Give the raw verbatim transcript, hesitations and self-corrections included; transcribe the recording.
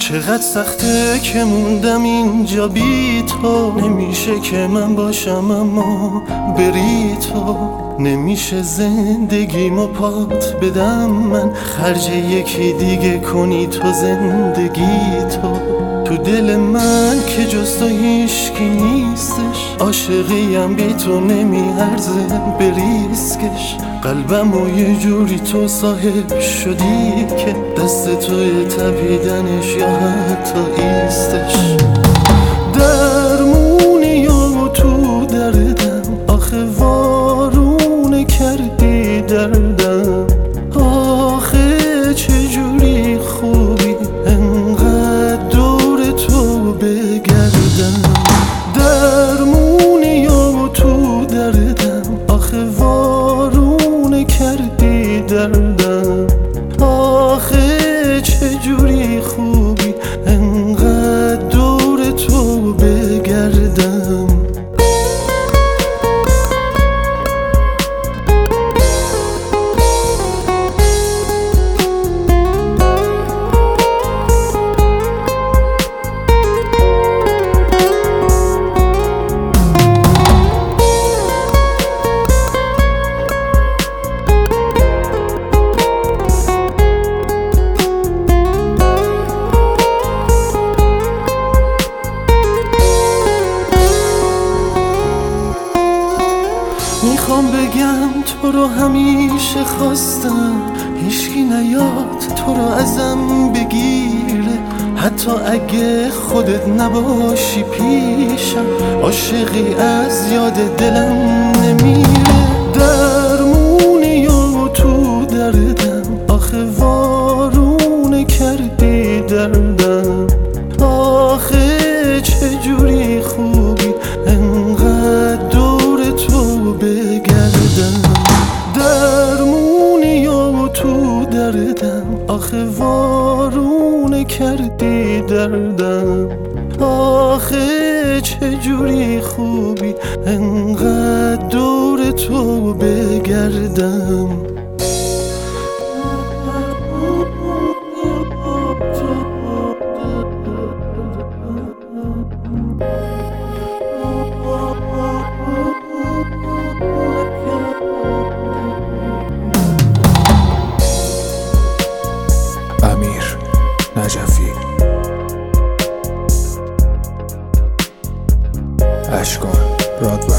چقدر سخته که موندم اینجا بی تو. نمیشه که من باشم اما بری تو. نمیشه زندگیمو پات بدم من، خرج یکی دیگه کنی تو زندگی تو. تو دل من که جز تو هیشکی نیستش، عاشقیم بی تو نمیارزه به ریسکش. قلبمو یه جوری تو صاحب شدی که دست توی تپیدنش یا حتی ایستش. درمونی و تو دردم، آخه وارونه کردی دردم. آخه چجوری خوبی انقدر دور تو بگردم. درمونی و تو دردم، آخه وارونه کردی دردم. آخه چجوری خوبی انقدر دور تو بگردم. میخوام بگم تو رو همیشه خواستم، هیچکی نیاد تو رو ازم بگیره. حتی اگه خودت نباشی پیشم، عاشقی از یاد دلم نمیره. درمونی و تو دردم، آخه وارونه کردی دردم. آخه چجوری خوبی انقدر دور تو بگردم. درمونی و تو دردم، آخه وارونه کردی دردم. آخه چجوری خوبی انقدر دور تو بگردم. امیر نجفی، اشکان برادوی.